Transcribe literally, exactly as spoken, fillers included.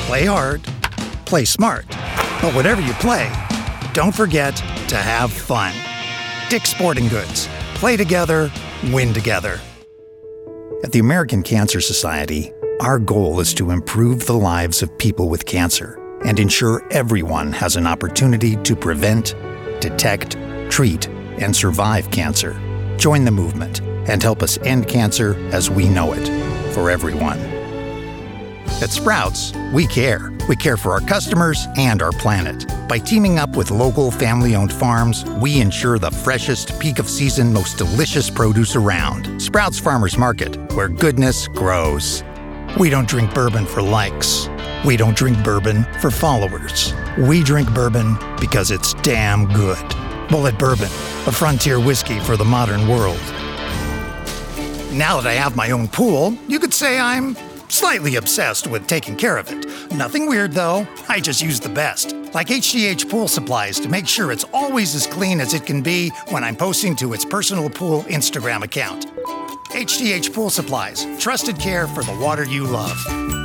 Play hard, play smart. But whatever you play, don't forget to have fun. Dick's Sporting Goods. Play together, win together. At the American Cancer Society, our goal is to improve the lives of people with cancer and ensure everyone has an opportunity to prevent, detect, treat, and survive cancer. Join the movement and help us end cancer as we know it, for everyone. At Sprouts, we care. We care for our customers and our planet. By teaming up with local family-owned farms, we ensure the freshest, peak-of-season, most delicious produce around. Sprouts Farmers Market, where goodness grows. We don't drink bourbon for likes. We don't drink bourbon for followers. We drink bourbon because it's damn good. Bulleit Bourbon, a frontier whiskey for the modern world. Now that I have my own pool, you could say I'm slightly obsessed with taking care of it. Nothing weird, though. I just use the best. Like H D H Pool Supplies to make sure it's always as clean as it can be when I'm posting to its personal pool Instagram account. H D H Pool Supplies. Trusted care for the water you love.